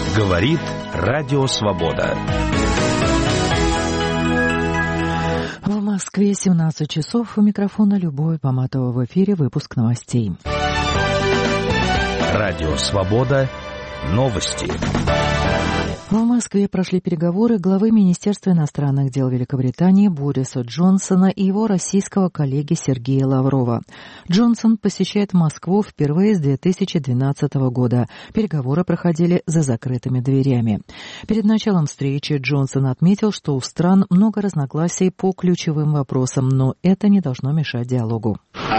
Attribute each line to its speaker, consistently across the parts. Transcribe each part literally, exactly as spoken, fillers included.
Speaker 1: Говорит Радио Свобода.
Speaker 2: В Москве семнадцать часов. У микрофона Любовь Поматова. В эфире выпуск новостей.
Speaker 1: Радио Свобода. Новости.
Speaker 2: В Москве прошли переговоры главы Министерства иностранных дел Великобритании Бориса Джонсона и его российского коллеги Сергея Лаврова. Джонсон посещает Москву впервые с две тысячи двенадцатого года. Переговоры проходили за закрытыми дверями. Перед началом встречи Джонсон отметил, что у стран много разногласий по ключевым вопросам, но это не должно мешать диалогу.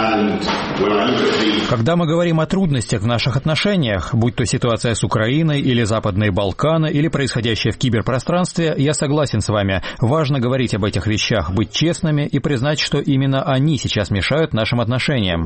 Speaker 3: Когда мы говорим о трудностях в наших отношениях, будь то ситуация с Украиной или Западные Балканы, или происходящее в киберпространстве, я согласен с вами. Важно говорить об этих вещах, быть честными и признать, что именно они сейчас мешают нашим отношениям.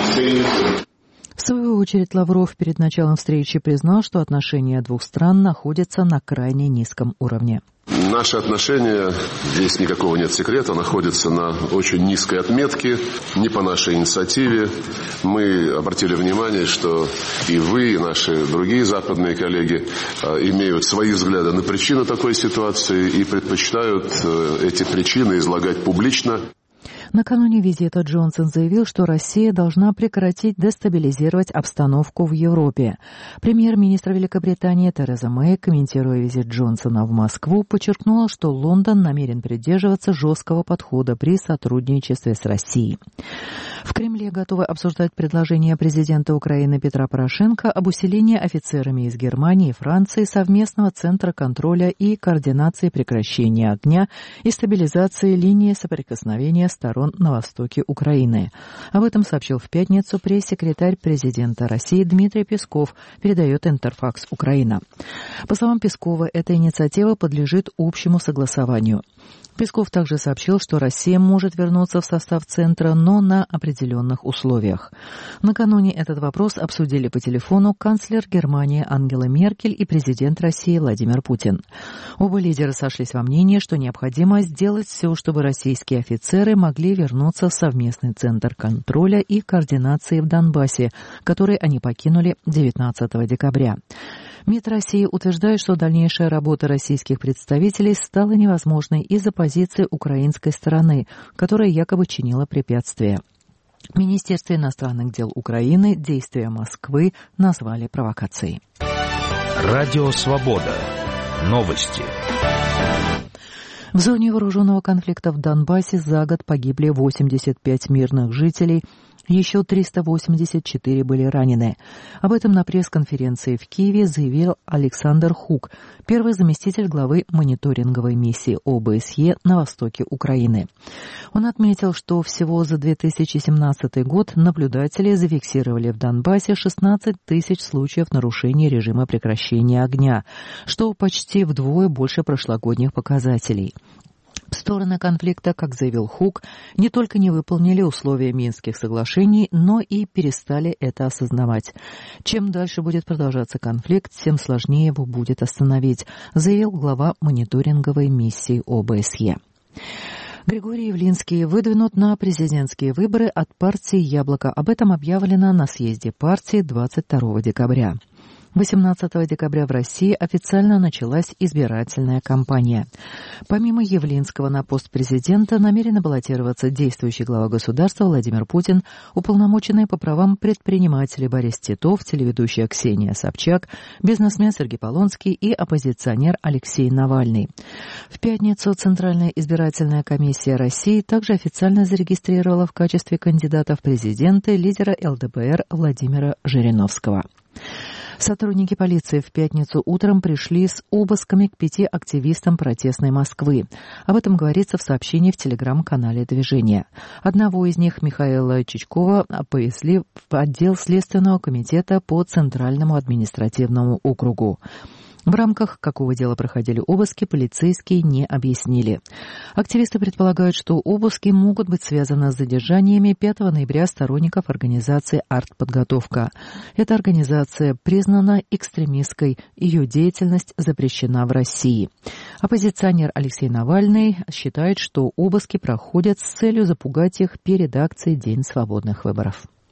Speaker 2: В свою очередь Лавров перед началом встречи признал, что отношения двух стран находятся на крайне низком уровне.
Speaker 4: Наши отношения, здесь никакого нет секрета, находятся на очень низкой отметке, не по нашей инициативе. Мы обратили внимание, что и вы, и наши другие западные коллеги имеют свои взгляды на причины такой ситуации и предпочитают эти причины излагать публично.
Speaker 2: Накануне визита Джонсон заявил, что Россия должна прекратить дестабилизировать обстановку в Европе. Премьер-министр Великобритании Тереза Мэй, комментируя визит Джонсона в Москву, подчеркнула, что Лондон намерен придерживаться жесткого подхода при сотрудничестве с Россией. В Кремле готовы обсуждать предложение президента Украины Петра Порошенко об усилении офицерами из Германии и Франции совместного центра контроля и координации прекращения огня и стабилизации линии соприкосновения сторон на востоке Украины. Об этом сообщил в пятницу пресс-секретарь президента России Дмитрий Песков, передает Интерфакс Украина. По словам Пескова, эта инициатива подлежит общему согласованию. Песков также сообщил, что Россия может вернуться в состав Центра, но на определенных условиях. Накануне этот вопрос обсудили по телефону канцлер Германии Ангела Меркель и президент России Владимир Путин. Оба лидера сошлись во мнении, что необходимо сделать все, чтобы российские офицеры могли вернуться в совместный Центр контроля и координации в Донбассе, который они покинули девятнадцатого декабря. МИД России утверждает, что дальнейшая работа российских представителей стала невозможной из-за позиции украинской стороны, которая якобы чинила препятствия. Министерство иностранных дел Украины действия Москвы назвали провокацией.
Speaker 1: Радио Свобода. Новости.
Speaker 2: В зоне вооруженного конфликта в Донбассе за год погибли восемьдесят пять мирных жителей, еще триста восемьдесят четыре были ранены. Об этом на пресс-конференции в Киеве заявил Александр Хук, первый заместитель главы мониторинговой миссии О Бэ С Е на востоке Украины. Он отметил, что всего за две тысячи семнадцатый год наблюдатели зафиксировали в Донбассе шестнадцать тысяч случаев нарушения режима прекращения огня, что почти вдвое больше прошлогодних показателей. Стороны конфликта, как заявил Хук, не только не выполнили условия Минских соглашений, но и перестали это осознавать. Чем дальше будет продолжаться конфликт, тем сложнее его будет остановить, заявил глава мониторинговой миссии О Бэ С Е. Григорий Явлинский выдвинут на президентские выборы от партии «Яблоко». Об этом объявлено на съезде партии двадцать второго декабря. восемнадцатого декабря в России официально началась избирательная кампания. Помимо Явлинского на пост президента намерен баллотироваться действующий глава государства Владимир Путин, уполномоченные по правам предприниматели Борис Титов, телеведущая Ксения Собчак, бизнесмен Сергей Полонский и оппозиционер Алексей Навальный. В пятницу Центральная избирательная комиссия России также официально зарегистрировала в качестве кандидата в президенты лидера Эл Дэ Пэ Эр Владимира Жириновского. Сотрудники полиции в пятницу утром пришли с обысками к пяти активистам протестной Москвы. Об этом говорится в сообщении в телеграм-канале движения. Одного из них, Михаила Чичкова, повезли в отдел Следственного комитета по Центральному административному округу. В рамках какого дела проходили обыски, полицейские не объяснили. Активисты предполагают, что обыски могут быть связаны с задержаниями пятого ноября сторонников организации «Артподготовка». Эта организация признана экстремистской, ее деятельность запрещена в России. Оппозиционер Алексей Навальный считает, что обыски проходят с целью запугать их перед акцией «День свободных выборов».